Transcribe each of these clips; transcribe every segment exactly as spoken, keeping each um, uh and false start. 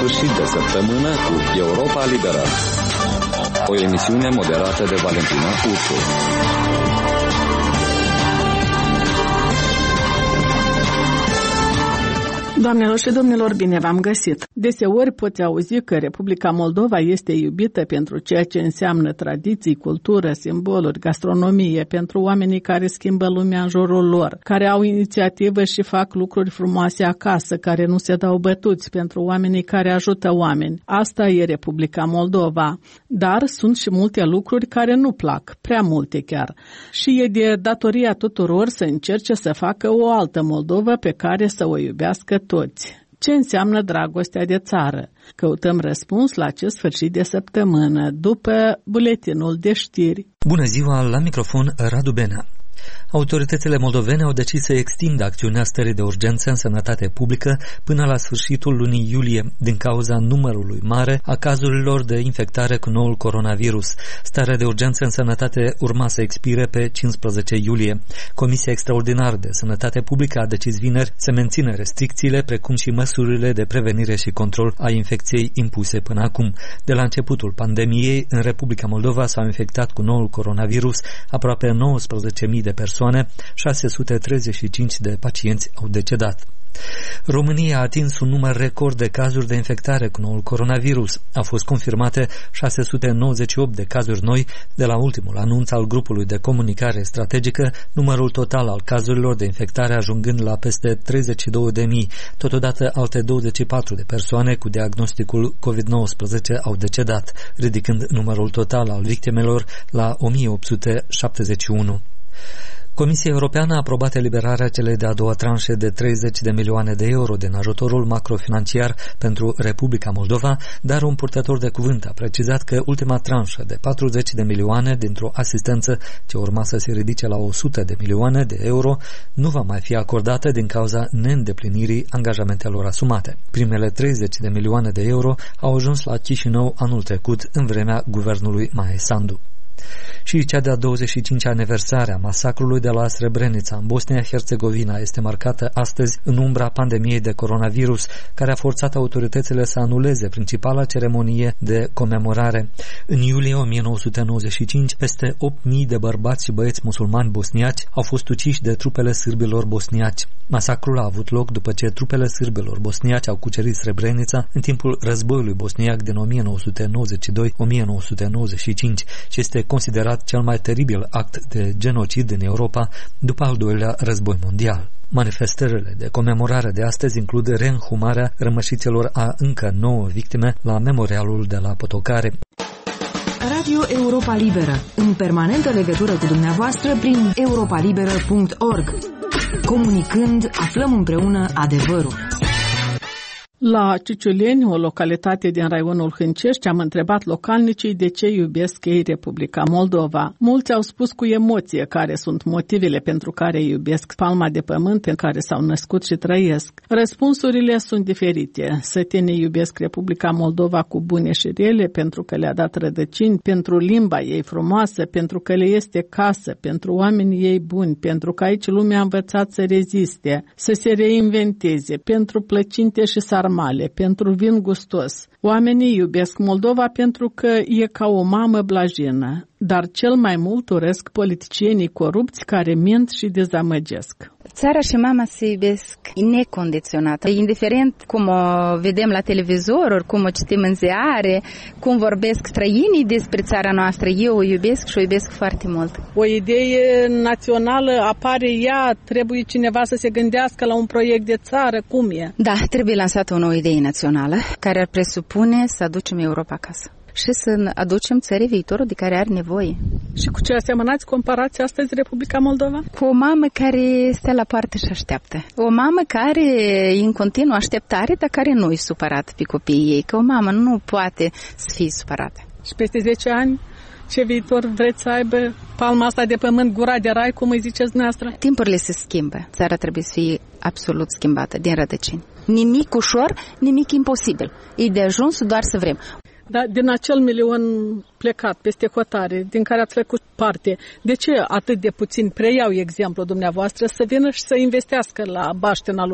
sfârșit de săptămână cu Europa Liberă, o emisiune moderată de Valentina Ursu. Doamnelor și domnilor, bine v-am găsit! Deseori poți auzi că Republica Moldova este iubită pentru ceea ce înseamnă tradiții, cultură, simboluri, gastronomie, pentru oamenii care schimbă lumea în jurul lor, care au inițiativă și fac lucruri frumoase acasă, care nu se dau bătuți, pentru oamenii care ajută oameni. Asta e Republica Moldova. Dar sunt și multe lucruri care nu plac, prea multe chiar. Și e de datoria tuturor să încerce să facă o altă Moldova pe care să o iubească toți. Ce înseamnă dragostea de țară? Căutăm răspuns la acest sfârșit de săptămână, după buletinul de știri. Bună ziua, la microfon Radu Benea. Autoritățile moldovene au decis să extindă acțiunea stării de urgență în sănătate publică până la sfârșitul lunii iulie, din cauza numărului mare a cazurilor de infectare cu noul coronavirus. Starea de urgență în sănătate urma să expire pe cincisprezece iulie. Comisia Extraordinară de Sănătate Publică a decis vineri să mențină restricțiile, precum și măsurile de prevenire și control a infecției impuse până acum. De la începutul pandemiei, în Republica Moldova s-au infectat cu noul coronavirus aproape nouăsprezece mii de persoane, șase sute treizeci și cinci de pacienți au decedat. România a atins un număr record de cazuri de infectare cu noul coronavirus. Au fost confirmate șase sute nouăzeci și opt de cazuri noi de la ultimul anunț al grupului de comunicare strategică, numărul total al cazurilor de infectare ajungând la peste treizeci și două de mii. Totodată alte douăzeci și patru de persoane cu diagnosticul covid nouăsprezece au decedat, ridicând numărul total al victimelor la o mie opt sute șaptezeci și unu. Comisia Europeană a aprobat eliberarea celei de-a doua tranșe de treizeci de milioane de euro din ajutorul macrofinanciar pentru Republica Moldova, dar un purtător de cuvânt a precizat că ultima tranșă de patruzeci de milioane dintr-o asistență ce urma să se ridice la o sută de milioane de euro nu va mai fi acordată din cauza neîndeplinirii angajamentelor asumate. Primele treizeci de milioane de euro au ajuns la Chișinău anul trecut în vremea guvernului Maia Sandu. Și cea de-a douăzeci și cincea aniversare a masacrului de la Srebrenica în Bosnia-Herzegovina este marcată astăzi în umbra pandemiei de coronavirus, care a forțat autoritățile să anuleze principala ceremonie de comemorare. În iulie o mie nouă sute nouăzeci și cinci, peste opt mii de bărbați și băieți musulmani bosniaci au fost uciși de trupele sârbilor bosniaci. Masacrul a avut loc după ce trupele sârbilor bosniaci au cucerit Srebrenica în timpul războiului bosniac din o mie nouă sute nouăzeci și doi - o mie nouă sute nouăzeci și cinci și este considerat cel mai teribil act de genocid în Europa după al doilea război mondial. Manifestările de comemorare de astăzi includ reînhumarea rămășițelor a încă nouă victime la memorialul de la Potocari. Radio Europa Liberă, în permanentă legătură cu dumneavoastră prin europa liberă punct org. Comunicând, aflăm împreună adevărul. La Ciuciuleni, o localitate din raionul Hâncești, am întrebat localnicii de ce iubesc ei Republica Moldova. Mulți au spus cu emoție care sunt motivele pentru care iubesc palma de pământ în care s-au născut și trăiesc. Răspunsurile sunt diferite. Sătenii iubesc Republica Moldova cu bune și rele, pentru că le-a dat rădăcini, pentru limba ei frumoasă, pentru că le este casă, pentru oamenii ei buni, pentru că aici lumea a învățat să reziste, să se reinventeze, pentru plăcinte și sarmale, pentru vin gustos. Oamenii iubesc Moldova pentru că e ca o mamă blajină, dar cel mai mult urăsc politicienii corupți care mint și dezamăgesc. Țara și mama se iubesc necondiționat, indiferent cum o vedem la televizor, cum o citim în ziare, cum vorbesc străinii despre țara noastră, eu o iubesc și o iubesc foarte mult. O idee națională apare ea, trebuie cineva să se gândească la un proiect de țară, cum e? Da, trebuie lansată o nouă idee națională care ar presupune să aducem Europa acasă și să aducem țării viitorul de care are nevoie. Și cu ce asemănați comparați astăzi Republica Moldova? Cu o mamă care stă la poartă și așteaptă. O mamă care e în continuă așteptare, dar care nu e supărată pe copiii ei. Că o mamă nu poate să fie supărată. Și peste zece ani, ce viitor vreți să aibă palma asta de pământ, gura de rai, cum îi ziceți dumneavoastră? Timpurile se schimbă. Țara trebuie să fie absolut schimbată din rădăcini. Nimic ușor, nimic imposibil. E de ajuns doar să vrem. Dar din acel milion plecat peste hotare, din care ați făcut parte, de ce atât de puțin preiau exemplu dumneavoastră să vină și să investească la baștina lor?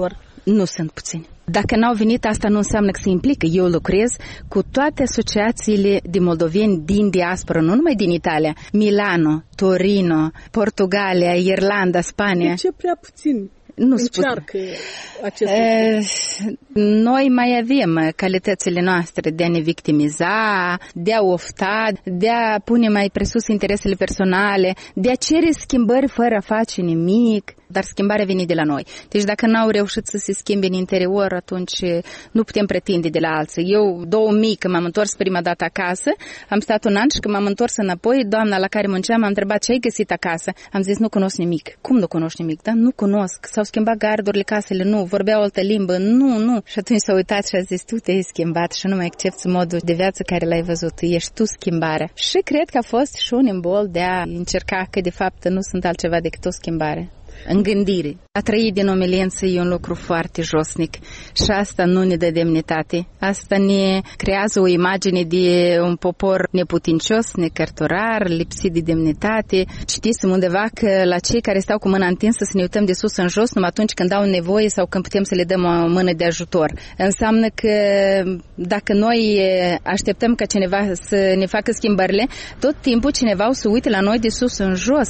Nu sunt puțini. Dacă n-au venit, asta nu înseamnă că se implică. Eu lucrez cu toate asociațiile de moldoveni din diaspora, nu numai din Italia. Milano, Torino, Portugalia, Irlanda, Spania. De ce prea puțini? Nu încearcă acest lucru. Noi mai avem calitățile noastre de a ne victimiza, de a ofta, de a pune mai presus interesele personale, de a cere schimbări fără a face nimic, dar schimbarea vine de la noi. Deci dacă n-au reușit să se schimbe în interior, atunci nu putem pretinde de la alții. Eu, două mii, când m-am întors prima dată acasă, am stat un an și când m-am întors înapoi, doamna la care munceam m-a întrebat ce ai găsit acasă. Am zis, nu cunosc nimic. Cum nu cunoști nimic? Da, nu cunosc. S-au schimbat gardurile, casele, nu. Vorbeau altă limbă, nu, nu. Și atunci s-a uitat și a zis, tu te-ai schimbat și nu mai accepti modul de viață care l-ai văzut. Ești tu schimbarea. Și cred că a fost și un imbol de a încerca că de fapt nu sunt altceva decât o schimbare în gândire. A trăi din omilență e un lucru foarte josnic și asta nu ne dă demnitate. Asta ne creează o imagine de un popor neputincios, necărturar, lipsit de demnitate. Citisem undeva că la cei care stau cu mâna întinsă să ne uităm de sus în jos numai atunci când au nevoie sau când putem să le dăm o mână de ajutor. Înseamnă că dacă noi așteptăm ca cineva să ne facă schimbările, tot timpul cineva o să uite la noi de sus în jos.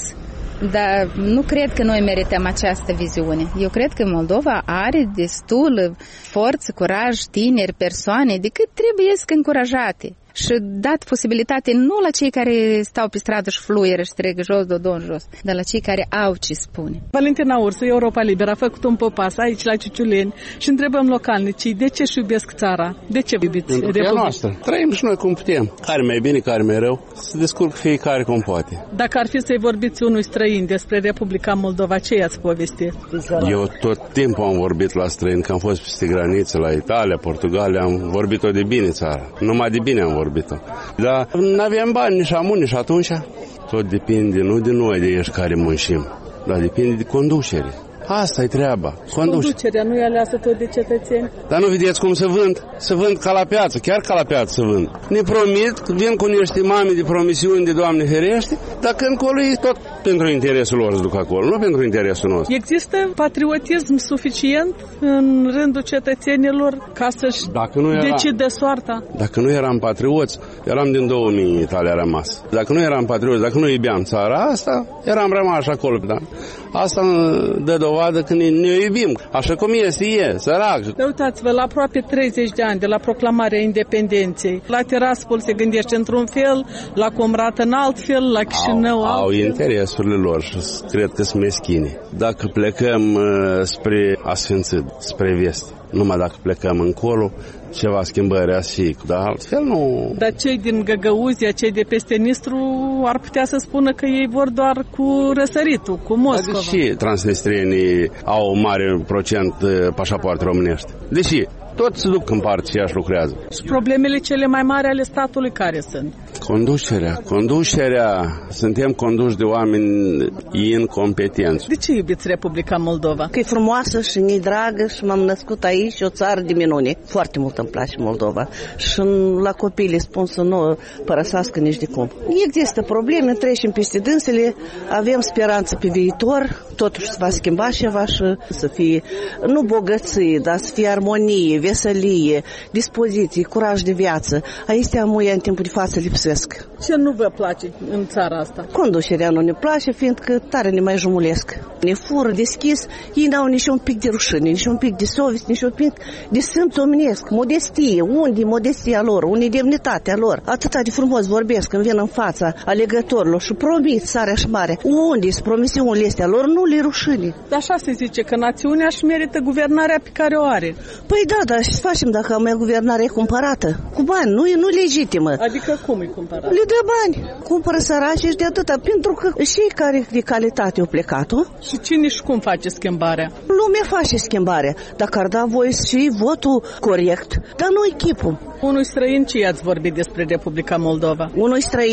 Dar nu cred că noi merităm această viziune. Eu cred că Moldova are destul forță, curaj, tineri, persoane, de cât trebuie să încurajate. Și dat posibilitate nu la cei care stau pe stradă și fluieră și trec jos, dodon jos, dar la cei care au ce spune. Valentina Ursu, Europa Liberă, a făcut un popas aici la Ciuciuleni și întrebăm localnicii de ce își iubesc țara, de ce iubiți Republica noastră. Trăim și noi cum putem. Care mai bine, care mai rău, să descurcă fiecare cum poate. Dacă ar fi să-i vorbiți unui străin despre Republica Moldova, ce i-ați povesti? Eu tot timpul am vorbit la străini, că am fost peste graniță la Italia, Portugalia, am vorbit-o de bine țara. Numai de bine am vorbit. Dar nu aveam bani nici amu, nici atunci. Tot depinde nu de noi, de ești care muncim, dar depinde de conducere. Asta e treaba. Conducerea nu e aleasă tot de cetățeni. Dar nu vedeți cum se vând? Se vând ca la piață, chiar ca la piață se vând. Ne promit, vin cu niște mame de promisiuni de Doamne ferește, dar când acolo e tot pentru interesul lor să duc acolo, nu pentru interesul nostru. Există patriotism suficient în rândul cetățenilor ca să-și era, decide soarta? Dacă nu eram patrioți, eram din două mii în Italia rămas. Dacă nu eram patrioți, dacă nu iubeam țara asta, eram rămas acolo. Da? Asta dă dovadă că ne, ne iubim, așa cum este, e, sărac. Uitați-vă, la aproape treizeci de ani de la proclamarea independenței, la Tiraspol se gândește într-un fel, la Comrat în alt fel, la Chișinău au, alt au fel. interesurile lor și cred că sunt meschine. Dacă plecăm uh, spre asfințit, spre vest, numai dacă plecăm încolo, ceva schimbări asi, dar altfel nu... Dar cei din Găgăuzia, cei de peste Nistru, ar putea să spună că ei vor doar cu răsăritul, cu Moscova. Deși transnistrienii au un mare procent pașapoarte românești. Deși toți se duc în parte și așa lucrează. Și problemele cele mai mari ale statului care sunt? Conducerea. Conducerea. Suntem conduși de oameni incompetenți. De ce iubiți Republica Moldova? Că e frumoasă și ne dragă și m-am născut aici, o țară de minune. Foarte mult îmi place Moldova. Și la copii le spun să nu părăsească nici de cum. Există probleme, trecem peste dânsele, avem speranță pe viitor, totuși se va schimba ceva și să fie nu bogăție, dar să fie armonie, veselie, dispoziție, curaj de viață. Aici muia în timpul de față lipsesc. Ce nu vă place în țara asta? Conducerea nu ne place, fiindcă tare ne mai jumulesc. Ne fură deschis, ei n-au nici un pic de rușine, nici un pic de sovest, nici un pic de simț omenesc, modestie. Unde e modestia lor? Unde e demnitatea lor? Atâta de frumos vorbesc când vin în fața alegătorilor și promit țara și mare. Unde sunt promisiunile astea lor? Nu le rușine. Dar așa se zice că națiunea își merită guvernarea pe care o are. Păi da, dar ce facem dacă mai guvernarea e cumpărată? Cu bani, nu e, nu legitimă. Adică cum e cumpărată? Le dă bani. Cumpără săraci și de atâta, pentru că și care de calitate au plecat-o. Și cine și cum face schimbarea? Lumea face schimbarea. Dacă ar da voie și votul corect, dar nu echipul. Unui străin ce i-ați vorbit despre Republica Moldova? Unui străin?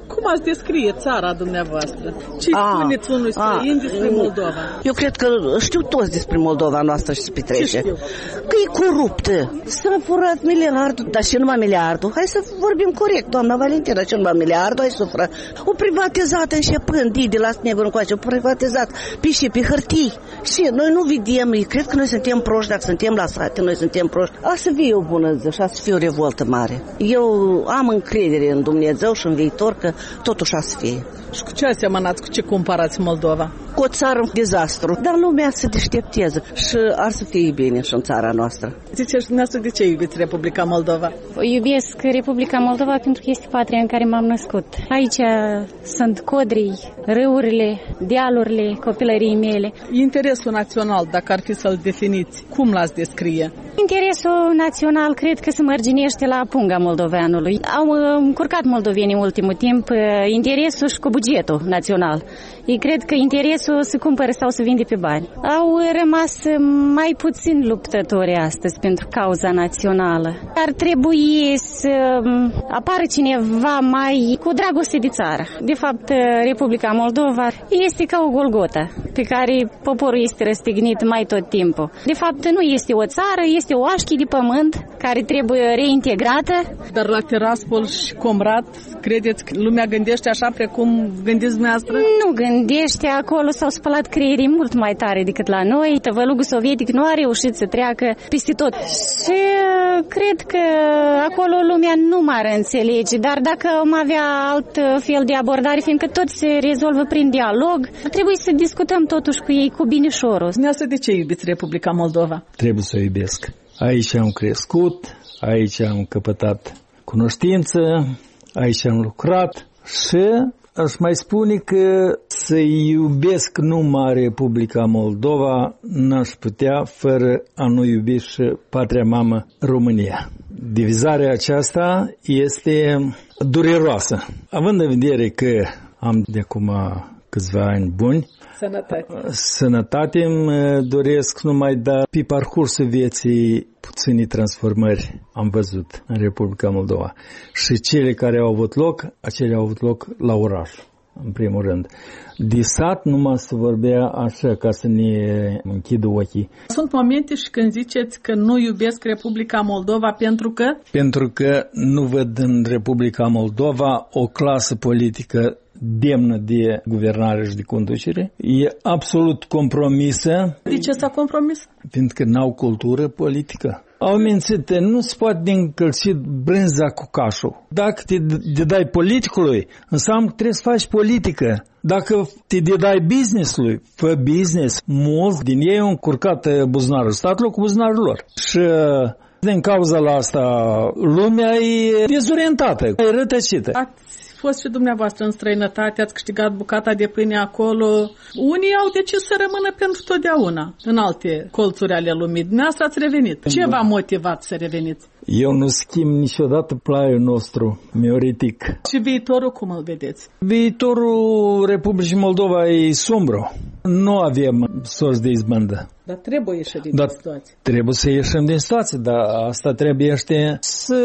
Cum ați descrie țara dumneavoastră? Ce a, spuneți unui străin despre Moldova? Eu cred că știu toți despre Moldova noastră și se petrece. Că e coruptă. S-a furat miliardul, dar și numai miliardul. Hai să vorbim corect, doamna Valentina, și numai miliardul, hai să furat. O privatizat începând, de la Snegul încoace, o privatizat pe și pe hârtii. Și noi nu vedem, cred că noi suntem proști, dacă suntem la sate, noi suntem proști. A să fie o bună zi și a să fie o revoltă mare. Eu am încredere în Dumnezeu și în viitor că totuși a să fie. Și cu ce asemănați, cu ce comparați Moldova? Cu o țară în dezastru, dar lumea se deșteptează și ar să fie bine și în țara noastră. Ziceți dumneavoastră, de ce iubiți Republica Moldova? Iubesc Republica Moldova pentru că este patria în care m-am născut. Aici sunt codrii, râurile, dealurile copilăriei mele. Interesul național, dacă ar fi să-l definiți, cum l-ați descrie? Interesul național cred că se mărginește la punga moldoveanului. Au încurcat moldovenii în ultimul timp interesul și cu bugetul național. Ei cred că interesul se cumpără sau se vinde pe bani. Au rămas mai puțin luptători astăzi pentru cauza națională. Ar trebui să apară cineva mai cu dragoste de țară. De fapt, Republica Moldova este ca o Golgota pe care poporul este răstignit mai tot timpul. De fapt, nu este o țară, este o așchi de pământ care trebuie reintegrată. Dar la Tiraspol și Comrat, credeți că lumea gândește așa precum gândiți dumneavoastră? Nu gândește, acolo s-au spălat creierii mult mai tare decât la noi. Tăvălugul sovietic nu a reușit să treacă peste tot. Și cred că acolo lumea nu m-ar înțelege, dar dacă am avea alt fel de abordare, fiindcă tot se rezolvă prin dialog, trebuie să discutăm totuși cu ei cu binișorul. Dumneavoastră, de ce iubiți Republica Moldova? Trebuie să o iubesc. Aici am crescut, aici am căpătat cunoștință, aici am lucrat și aș mai spune că să iubesc numai Republica Moldova n-aș putea fără a nu iubi și patria mamă România. Divizarea aceasta este dureroasă. Având în vedere că am de acum câțiva ani buni, Sănătate. Sănătate îmi doresc numai, dar pe parcursul vieții puține transformări am văzut în Republica Moldova. Și cele care au avut loc, acelea au avut loc la oraș, în primul rând. De sat numai se vorbea așa, ca să ne închidă ochii. Sunt momente și când ziceți că nu iubesc Republica Moldova pentru că? Pentru că nu văd în Republica Moldova o clasă politică demnă de guvernare și de conducere. E absolut compromisă. De ce s-a compromis? Pentru că n-au cultură politică. Au mințit, nu se poate încălzi brânza cu cașul. Dacă te dedai politicului, înseamnă că trebuie să faci politică. Dacă te dedai business-ului, fă business. Mulți din ei au încurcat buzunarul statului cu buzunarul lor. Și din cauza la asta lumea e dezorientată, e rătăcită. Fost și dumneavoastră în străinătate, ați câștigat bucata de pâine acolo. Unii au decis să rămână pentru totdeauna în alte colțuri ale lumii. Dumneavoastră ați revenit. Ce v-a motivat să reveniți? Eu nu schimb niciodată plaiul nostru mioritic. Și viitorul cum îl vedeți? Viitorul Republicii Moldova e sombru. Nu avem sorți de izbândă. Dar trebuie ieși din dar situație. Trebuie să ieșim din situație, dar asta trebuie să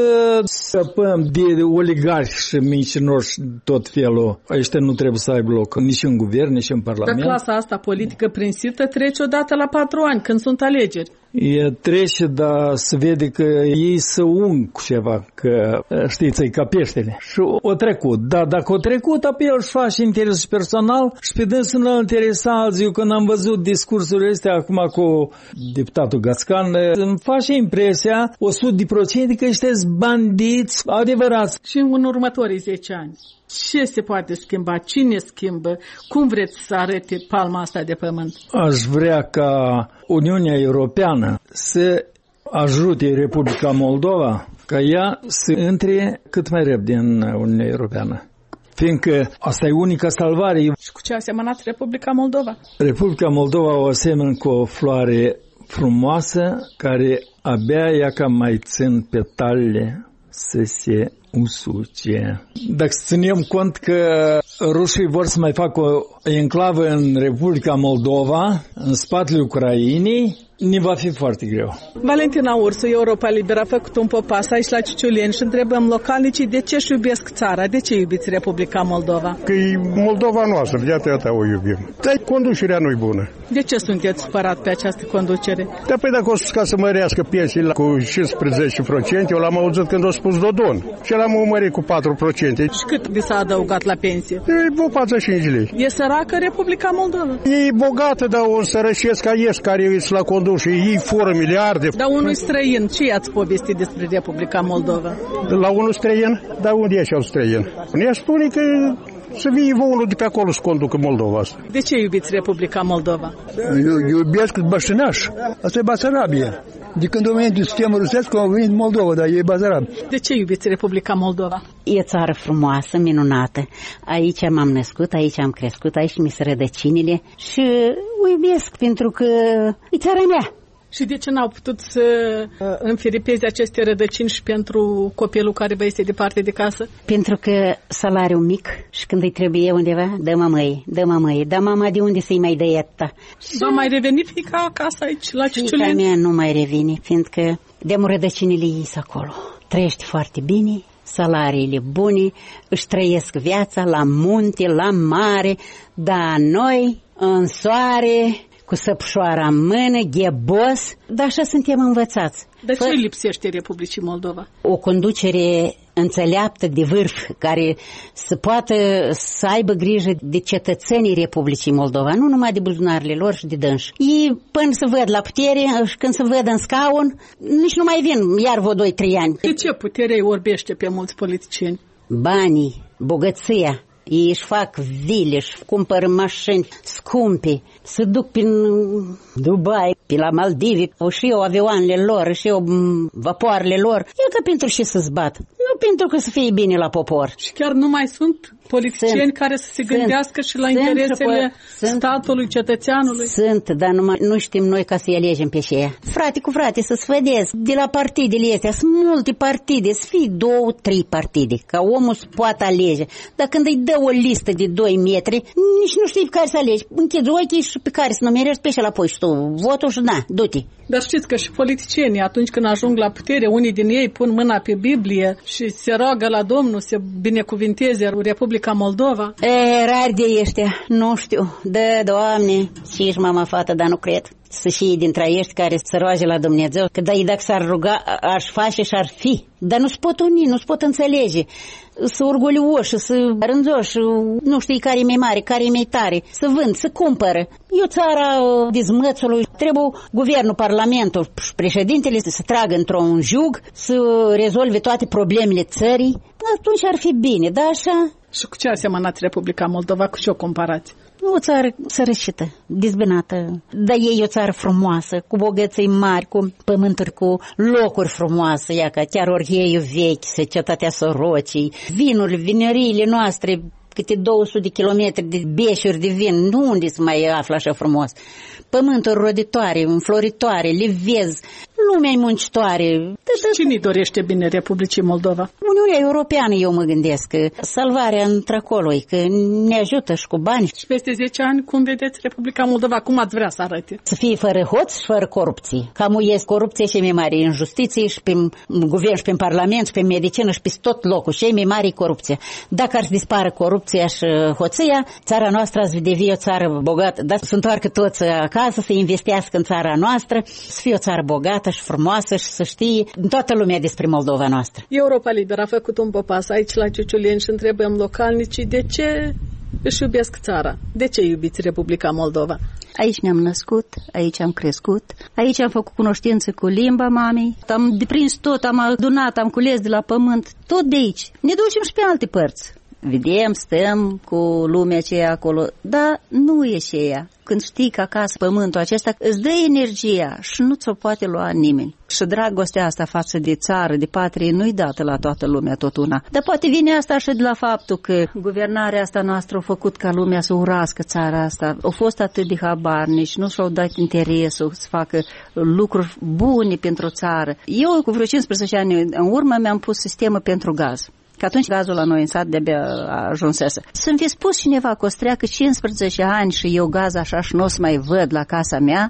scăpăm de oligarhi și mincinoși tot felul. Ăștia nu trebuie să aibă loc nici în guvern, nici în parlament. Dar clasa asta politică prinsită trece odată la patru ani, când sunt alegeri. E trece, dar se vede că ei se ung cu ceva, că știți, e ca peștele. Și o trecut. Dar dacă o trecut, apoi el își face interesul personal și pe dânsul nu interesa alții. Eu când am văzut discursurile astea acum cu deputatul Gațcan, îmi face impresia o sută la sută că ăștia-s bandiți adevărați. Și în următorii zece ani, ce se poate schimba? Cine schimbă? Cum vreți să arete palma asta de pământ? Aș vrea ca Uniunea Europeană să ajute Republica Moldova ca ea să intre cât mai repede în Uniunea Europeană. Fiindcă asta e unica salvare. Și cu ce a asemănat Republica Moldova? Republica Moldova o asemenea cu o floare frumoasă care abia ea ca mai țin petalele să se usuce. Dacă ținem cont că rușii vor să mai facă o enclavă în Republica Moldova, în spatele Ucrainei, ne va fi foarte greu. Valentina Ursu, Europa Liberă, a făcut un popas aici la Ciuciuleni și întrebăm localnicii de ce își iubesc țara, de ce iubiți Republica Moldova? Că e Moldova noastră, de atâta o iubim. Dar conducerea nu-i bună. De ce sunteți supărat pe această conducere? Da, păi dacă o să ca să mărească pensiile cu cincisprezece la sută, eu l-am auzit când a spus Dodon și l-am mărit cu patru la sută. Și cât vi s-a adăugat la pensie? E patruzeci și cinci lei. E săracă Republica Moldova? E bogată, dar o sărășesc ca ești care îți la condus și ei fură miliarde. Dar unui străin, ce i-ați povestit despre Republica Moldova? La unul străin? Dar unde e cel străin? Ne spune că să vie unul de pe acolo să conducă Moldova asta. De ce iubiți Republica Moldova? Eu iubesc Băștinaș. Asta e Basarabia. De când a venit sistemul rusesc, a venit Moldova, dar e Basarab. De ce iubiți Republica Moldova? E țară frumoasă, minunată. Aici m-am născut, aici am crescut, aici mi se rădăcinile și o iubesc pentru că e țara mea. Și de ce n-au putut să înfiripeze aceste rădăcini și pentru copilul care vă este departe de casă? Pentru că salariul mic și când îi trebuie undeva, dă mamăi, dă mamăi, dă mama de unde să-i mai dă ietta. Va mai reveni fiica acasă aici, la Ciuciuleni? Fiica mea nu mai revine, fiindcă de-am rădăcinile ei acolo. Trăiește foarte bine, salariile bune, își trăiesc viața la munte, la mare, dar noi, în soare, cu săpșoara în mână, ghebos, dar așa suntem învățați. Dar ce îi lipsește Republicii Moldova? O conducere înțeleaptă de vârf, care să poată să aibă grijă de cetățenii Republicii Moldova, nu numai de buzunarele lor și de dânși. Ei, până să văd la putere și când se văd în scaun, nici nu mai vin iar vreo doi trei ani. De ce puterea îi orbește pe mulți politicieni? Banii, bogăția. Ei își fac vile, își cumpără mașini scumpe, se duc prin Dubai, pe la Maldive, o și eu avioanele lor, și eu vapoarele lor. E ca pentru ce să-ți bat, nu pentru că să fie bine la popor. Și chiar nu mai sunt politicieni sunt, care să se gândească sunt, și la interesele sunt, statului, cetățeanului? Sunt, dar numai, nu știm noi ca să-i alegem pe aceea. Frate cu frate, să-ți vedeți, de la partidele astea, sunt multe partide, să fie două, trei partide, ca omul să poată alege. Dar când îi dă o listă de doi metri, nici nu știi pe care să alegi. Închizi ochii și pe care să numerești pe și la apoi și tu votul și da, du-te. Dar știți că și politicienii, atunci când ajung la putere, unii din ei pun mâna pe Biblie și se roagă la Domnul să binecuvinteze Republica Moldova. E, rar de ăștia, nu știu. Da, Doamne, și ești mama fată, dar nu cred. Să și dintre ești care se roage la Dumnezeu, că da, dacă s-ar ruga, aș face și ar fi. Dar nu-ți pot uni, nu-ți pot înțelege. Să orgolioși, să rânzoși, nu știi care e mai mare, care e mai tare, să vând, să cumpără. E o țara dezmățului, trebuie guvernul, parlamentul și președintele să se tragă într-un jug, să rezolve toate problemele țării, atunci ar fi bine, dar așa... Și cu ce a asemănat Republica Moldova, cu ce o comparați? O țară sărășită, dezbinată, dar e o țară frumoasă, cu bogății mari, cu pământuri, cu locuri frumoase, ia că chiar orheiul vechi, cetatea Sorocii, vinurile, vineriile noastre, câte două sute de kilometri de beșuri de vin, nu unde se mai află așa frumos. Pământuri roditoare, înfloritoare, le vezi, lumea muncitoare. Cine dorește bine Republicii Moldova? Uniunea Europeană, eu mă gândesc, că salvarea într-acolo, că ne ajută și cu bani. Și peste zece ani, cum vedeți Republica Moldova, cum ați vrea să arate? Să fie fără hoț și fără corupție. Cam este corupție și mai mare în justiție și pe guvern și pe parlament și pe medicină și pe tot locul. Și mai mare corupție. Dacă ar dispară corupția și hoția, țara noastră ați deveni o țară bogată. Dar să întoarcă toți acasă, să investească în țara noastră, să fie o țară bogată și frumoasă și să știe toată lumea despre Moldova noastră. Europa Liberă a făcut un popas aici la Ciuciuleni și întrebăm localnicii de ce își iubesc țara. De ce iubiți Republica Moldova? Aici ne-am născut, aici am crescut, aici am făcut cunoștință cu limba mamei, am deprins tot, am adunat, am cules de la pământ, tot de aici. Ne ducem și pe alte părți. Vedem, stăm cu lumea aceea acolo, dar nu e aceea. Când știi că acasă pământul acesta îți dă energia și nu ți-o poate lua nimeni. Și dragostea asta față de țară, de patrie, nu-i dată la toată lumea tot una. Dar poate vine asta și de la faptul că guvernarea asta noastră a făcut ca lumea să urască țara asta. Au fost atât de habarnici, nu și-au dat interesul să facă lucruri bune pentru țară. Eu cu vreo cincisprezece ani în urmă mi-am pus sistemul pentru gaz. Că atunci gazul la noi în sat de-abia ajunsese. Să-mi fi spus cineva că o să treacă cincisprezece ani și eu gaz așa și nu o să mai văd la casa mea, mă uit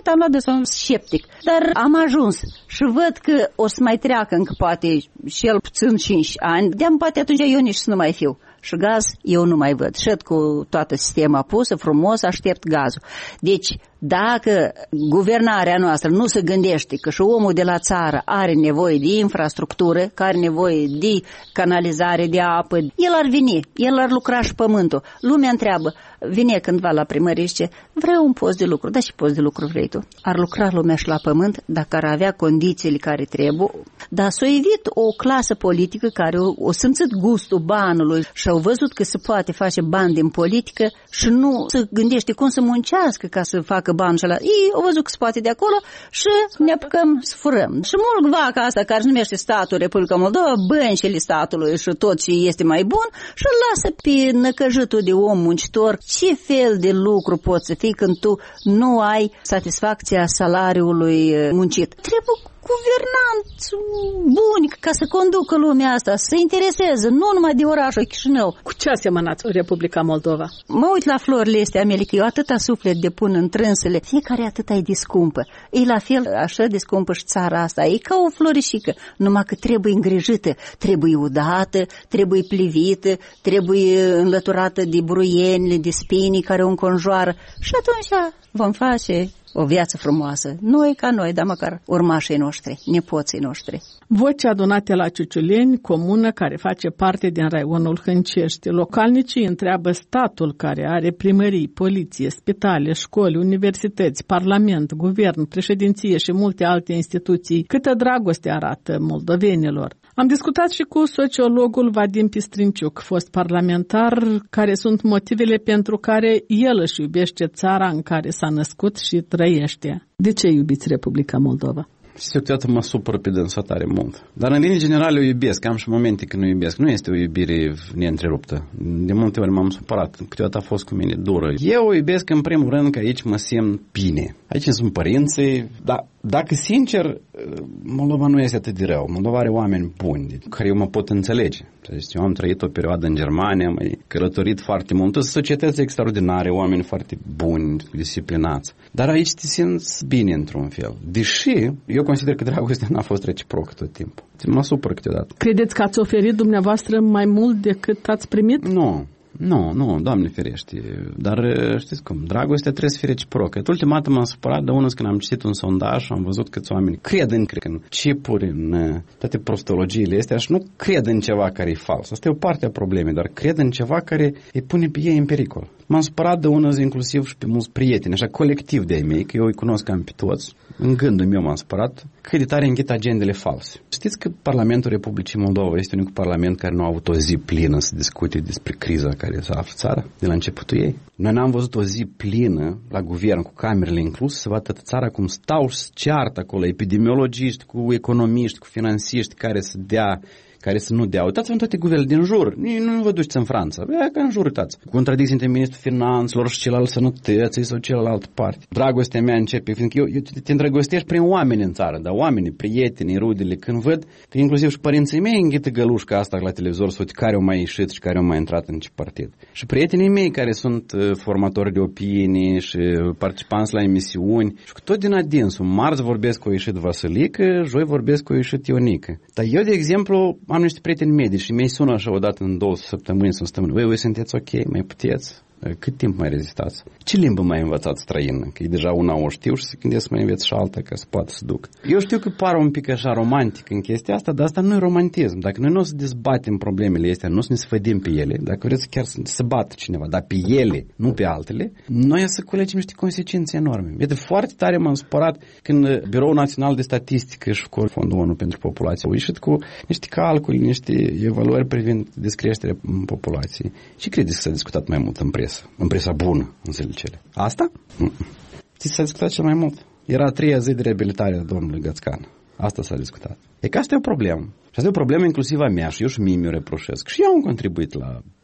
Corect, am luat de somn sceptic. Dar am ajuns și văd că o să mai treacă încă poate cel puțin cinci ani. De-am poate atunci eu nici să nu mai fiu. Și gaz eu nu mai văd. Șed cu toată sistema pusă, frumos, aștept gazul. Deci, dacă guvernarea noastră nu se gândește că și omul de la țară are nevoie de infrastructură, că are nevoie de canalizare, de apă, el ar veni, el ar lucra și pământul. Lumea întreabă, vine cândva la primărie și zice, vreau un post de lucru. Da, și post de lucru vrei tu? Ar lucra lumea și la pământ dacă ar avea condițiile care trebuie, dar s-o evit o clasă politică care o, o simțit gustul banului și au văzut că se poate face bani din politică și nu se gândește cum să muncească ca să facă bani și ăla. Ei au văzut că se poate de acolo și ne apucăm să furăm. Și mult vaca asta care se numește statul Republica Moldova, băncile statului și tot ce este mai bun și îl lasă pe năcăjitul de om muncitor. Ce fel de lucru poți să fii când tu nu ai satisfacția salariului muncit? Trebuie guvernanți buni ca să conducă lumea asta, să se intereseze, nu numai de orașul Chișinău. Cu ce asemănați Republica Moldova? Mă uit la florile astea mele, că eu atâta suflet depun în trânsele, fiecare atâta e de scumpă. E la fel așa de scumpă și țara asta, e ca o florișică, numai că trebuie îngrijită, trebuie udată, trebuie plivită, trebuie înlăturată de bruienile, de spinii care o înconjoară și atunci vom face o viață frumoasă. Noi ca noi, dar măcar urmașii noștri, nepoții noștri. Voci adunate la Ciuciuleni, comună care face parte din raionul Hâncești. Localnicii întreabă statul care are primării, poliție, spitale, școli, universități, parlament, guvern, președinție și multe alte instituții, câtă dragoste arată moldovenilor. Am discutat și cu sociologul Vadim Pistrinciuc, fost parlamentar, care sunt motivele pentru care el își iubește țara în care s-a născut și trăiește. De ce iubiți Republica Moldova? Și câteodată mă supără pe dânsa tare mult. Dar în linii generale o iubesc, am și momente când nu iubesc. Nu este o iubire neîntreruptă. De multe ori m-am supărat, câteodată a fost cu mine dură. Eu o iubesc în primul rând că aici mă simt bine. Aici sunt părinții, dar dacă sincer, Moldova nu este atât de rău. Moldova are oameni buni, cu care eu mă pot înțelege. Eu am trăit o perioadă în Germania, am călătorit foarte mult. Sunt societăți extraordinare, oameni foarte buni, disciplinați. Dar aici te simți bine într-un fel. Deși eu consider că dragostea n-a fost reciprocă tot timpul. Mă supăr câteodată. Credeți că ați oferit dumneavoastră mai mult decât ați primit? Nu. Nu, nu, Doamne ferește. Dar știți cum, dragostea trebuie să fie reciprocă. Ultima dată m-am supărat de unul când am citit un sondaj și am văzut câți oameni cred în, cred în chipuri, în toate prostologiile astea și nu cred în ceva care e fals. Asta e o parte a problemei, dar cred în ceva care îi pune pe ei în pericol. M-am supărat de unul inclusiv și pe mulți prieteni, așa colectiv de-ai mei, că eu îi cunosc cam pe toți. În gândul meu m-am supărat că de tare înghit agendele false. Știți că Parlamentul Republicii Moldova este unicul parlament care nu a avut o zi plină să discute despre criza care s-a aflat țara de la începutul ei? Noi n-am văzut o zi plină la guvern, cu camerele incluse, să vadă țara cum stau și ceartă acolo epidemiologiști, cu economiști, cu finanțiști care să dea, care să nu dea. Uitați-vă în toate guvernele din jur. Nu, nu vă duceți în Franța. Bea, ca în jur, uitați. Contradicții între ministrul finanțelor și celălalt sănătății sau celălalt parte. Dragostea mea începe, fiindcă eu, eu te îndrăgostești prin oameni în țară, dar oamenii, prietenii, rudele, când văd că inclusiv și părinții mei înghită gălușca asta la televizor, să care au mai ieșit și care au mai intrat în ce partid. Și prietenii mei care sunt uh, formatori de opinii și participanți la emisiuni, și cu tot din adinsul, marți vorbesc cu o ieșit Vasilică, joi vorbesc cu o ieșit Ionică. Dar eu, de exemplu, am niște prieteni medici și mi-i sună așa odată în două săptămâni sau săptămâni. Voi, voi sunteți ok, mai puteți? Cât timp mai rezistați? Ce limbă mai învățați străină? Că e deja una o știu și se gândesc să mai înveți și alta ca să poată să duc. Eu știu că pare un pic așa romantic în chestia asta, dar asta nu e romantism. Dacă noi nu o să dezbatem problemele astea, nu o să ne sfădim pe ele, dacă vreți chiar să se bată cineva, dar pe ele, nu pe altele, noi o să culegem niște consecințe enorme. E de foarte tare m-am supărat când Biroul Național de Statistică și cu Fondul ONU pentru Populație au ieșit cu niște calculi, niște evaluări privind descreșterea populației. Și credeți că s-a discutat mai mult în presă? În presa bună, în zilele cele. Asta? Știți, s-a discutat cel mai mult. Era a treia zi de reabilitare a domnului Gățcan. Asta s-a discutat. E că asta e o problemă. Și asta e o problemă inclusiv a mea și eu și mie mi-o reproșesc. Și eu am contribuit la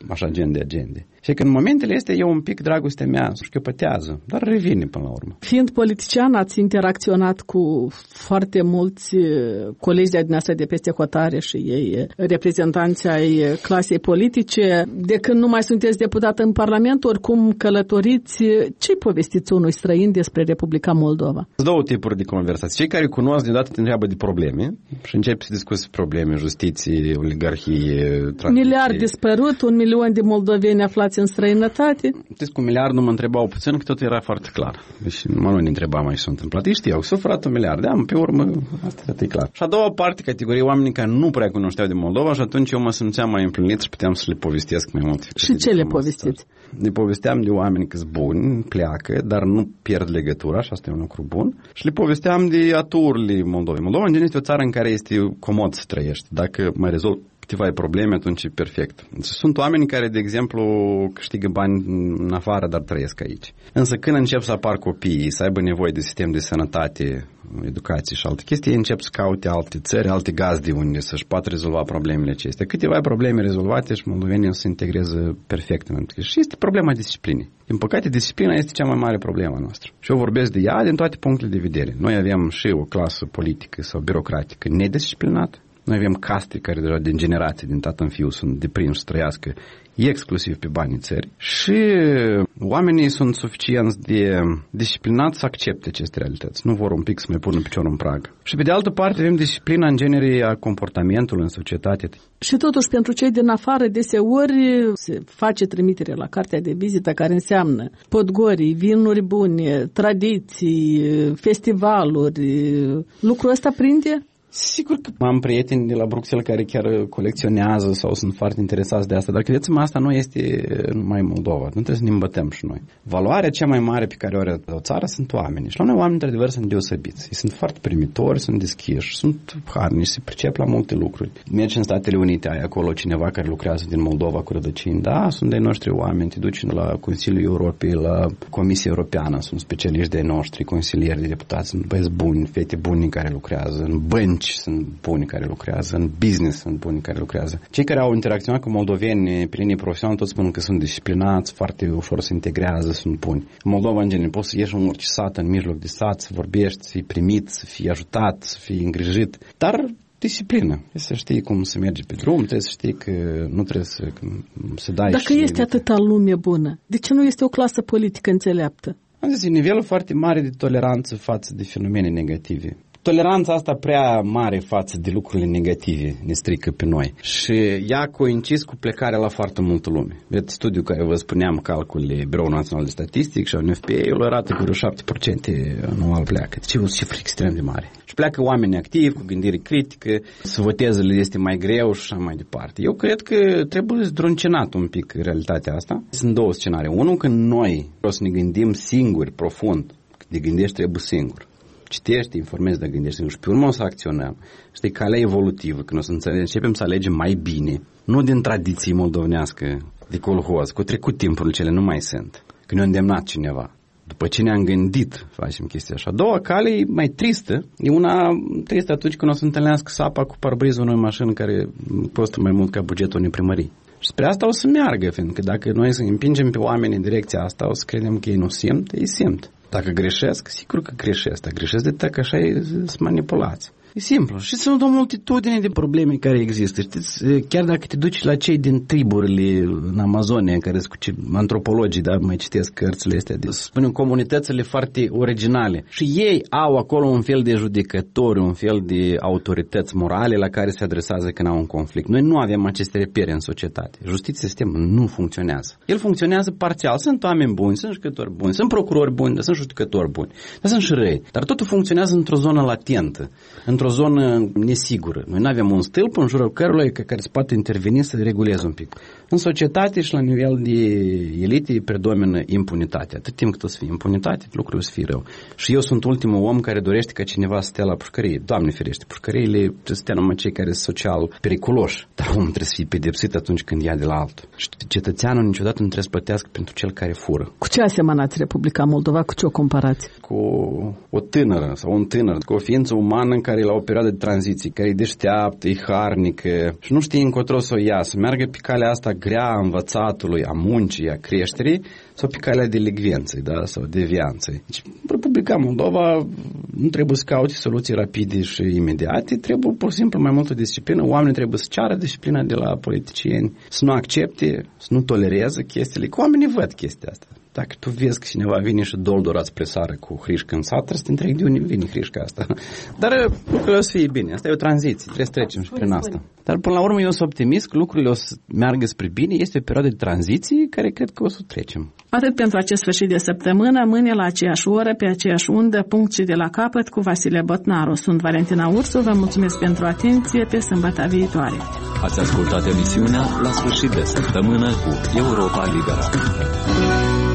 așa gen de agende. Și că în momentele astea eu un pic dragostea mea șchiopătează, dar revine până la urmă. Fiind politician, ați interacționat cu foarte mulți colegi de dumneavoastră de peste hotare și ei reprezentanți ai clasei politice. De când nu mai sunteți deputat în Parlament, oricum călătoriți, ce povestiți unui străin despre Republica Moldova? Două tipuri de conversații. Cei care cunosc deodată te întreabă de probleme și încep să discuți probleme, justiție, oligarhie, tranziție. Miliard dispărut, un milion de moldoveni aflați în străinătate. Știți, cu un miliard nu mă întrebau puțin, că tot era foarte clar. Deci mă nu ne întrebam mai ce s-a întâmplat. Ei știau, s-a furat un miliard. Da, pe urmă, asta e clar. Și a doua parte, categorie, oamenii care nu prea cunoșteau de Moldova și atunci eu mă simțeam mai împlinit și puteam să le povestesc mai mult. Și ce le povestiți? Ne povesteam de oameni că-s buni, pleacă, dar nu pierd legătura, și asta e un lucru bun. Și le povesteam de aturile Moldovei. Moldova, în general, este o țară în care este comod să trăiești. Dacă mai rezolvi câteva probleme, atunci e perfect. Sunt oameni care, de exemplu, câștigă bani în afară, dar trăiesc aici. Însă când încep să apar copiii, să aibă nevoie de sistem de sănătate, educație și alte chestii, încep să caute alte țări, alte gazde unde să-și poată rezolva problemele acestea. Câteva probleme rezolvate și moldovenii o să se integreze perfect. Și este problema disciplinei. Din păcate, disciplina este cea mai mare problemă a noastră. Și eu vorbesc de ea din toate punctele de vedere. Noi avem și o clasă politică sau birocratică nedisciplinată. Noi avem caste care deja din generație, din tată în fiu, sunt deprinși să trăiască exclusiv pe banii țării și oamenii sunt suficienți de disciplinați să accepte aceste realități. Nu vor un pic să mai pună piciorul în prag. Și pe de altă parte avem disciplina în genere a comportamentului în societate. Și totuși pentru cei din afară deseori se face trimitere la cartea de vizită care înseamnă podgorii, vinuri bune, tradiții, festivaluri. Lucrul ăsta prinde? Sigur că am prieteni de la Bruxelles care chiar colecționează sau sunt foarte interesați de asta, dar credeți-mă, asta nu este numai Moldova, nu trebuie să ne îmbătăm și noi. Valoarea cea mai mare pe care o are o țară sunt oamenii și la noi oamenii, într-adevăr, sunt deosebiți. Ei sunt foarte primitori, sunt deschiși, sunt harnici, se pricep la multe lucruri. Mergi în Statele Unite, ai acolo cineva care lucrează din Moldova cu rădăcini, da, sunt de noștri oameni, te duci la Consiliul Europei, la Comisia Europeană, sunt specialiști de noștri, consilieri de deputați, sunt băieți buni, fete buni care lucrează, în bănci sunt buni care lucrează, în business sunt buni care lucrează. Cei care au interacționat cu moldoveni pe linie profesională tot spun că sunt disciplinați, foarte ușor se integrează, sunt buni. În Moldova, în general, poți să ieși în orice sat, în mijloc de sat, să vorbești, să fii primit, să fii ajutat, să fii îngrijit, dar disciplină. Trebuie să știi cum să mergi pe drum, trebuie să știi că nu trebuie să, să dai. Dacă este atâta lume bună, de ce nu este o clasă politică înțeleaptă? Am zis, nivelul foarte mare de toleranță față de fenomene negative. Toleranța asta prea mare față de lucrurile negative ne strică pe noi. Și ea coincis cu plecarea la foarte multă lume. Vedeți, studiul care vă spuneam, calculele Biroul Național de Statistic și N F P A-ul arată că vreo șapte la sută anual pleacă. Deci e o cifră extrem de mare. Și pleacă oameni activi, cu gândire critică, să voteze le este mai greu și așa mai departe. Eu cred că trebuie zdruncinat un pic realitatea asta. Sunt două scenarii. Unul, când noi o să ne gândim singuri, profund, de gândești trebuie singur. Citești, informezi, dar gândești și pe urmă o să acționăm. Știi, calea evolutivă, când o să începem să alegem mai bine, nu din tradiții moldovenească, de colhoz, cu trecut timpul cele nu mai sunt, când ne-a îndemnat cineva. După ce ne-am gândit, facem chestia așa. A doua cale e mai tristă, e una tristă atunci când o să întâlnească sapa cu parbrizul unei mașini care costă mai mult ca bugetul unei primării. Și spre asta o să meargă, fiindcă dacă noi să împingem pe oameni în direcția asta, o să credem că ei nu simt, ei simt. Dacă greșesc, sigur că greșesc, dar greșesc de tăcă așa sunt manipulați. E simplu. Și sunt o multitudine de probleme care există. Știți, chiar dacă te duci la cei din triburile în Amazonia, care sunt antropologii, dar mai citesc cărțile astea, de, să spunem, comunitățile foarte originale. Și ei au acolo un fel de judecători, un fel de autorități morale la care se adresează când au un conflict. Noi nu avem aceste repere în societate. Justiția sistemul nu funcționează. El funcționează parțial. Sunt oameni buni, sunt judecători buni, sunt procurori buni, dar sunt judecători buni. Dar sunt și răi. Dar totul funcționează într-o zonă latentă, într-o zonă nesigură. Noi nu avem un stâlp în jurul căruia care se poate interveni să reguleze un pic. În societate și la nivel de elite predomină impunitatea. Atât timp cât o să fie impunitate, lucrurile o să fie rău. Și eu sunt ultimul om care dorește ca cineva să stea la pușcărie. Doamne ferește, pușcăriile trebuie să stea numai cei care sunt social periculoși. Dar omul trebuie să fie pedepsit atunci când ia de la altul. Și cetățeanul niciodată nu trebuie să plătească pentru cel care fură. Cu ce asemănați Republica Moldova? Cu ce o comparați? Cu o tânără sau un tânăr, cu o ființă umană în care e la o perioadă de tranziție, care e deșteaptă, e harnică și nu știe încotro să o ia, să meargă pe calea asta grea a învățatului, a muncii, a creșterii, sau pe calea delicvenței, da, sau devianței. Deci, Republica Moldova nu trebuie să caute soluții rapide și imediate, trebuie pur și simplu mai multă disciplină. Oamenii trebuie să ceară disciplina de la politicieni, să nu accepte, să nu tolereze chestiile, că oamenii văd chestia asta. Dacă tu vezi că cineva vine și doldorat spre sară cu hrișcă în sat, trebuie să te întrebi de unde vine hrișca asta. Dar lucrurile o să fie bine. Asta e o tranziție. Trebuie să trecem și prin asta. Dar până la urmă eu sunt optimist că lucrurile o să meargă spre bine. Este o perioadă de tranziție care cred că o să trecem. Atât pentru acest sfârșit de săptămână, mâine la aceeași oră, pe aceeași undă, punct și de la capăt cu Vasile Botnaru. Sunt Valentina Ursu, vă mulțumesc pentru atenție, pe sâmbătă viitoare. Ați ascultat emisiunea La sfârșit de săptămână cu Europa Liberă.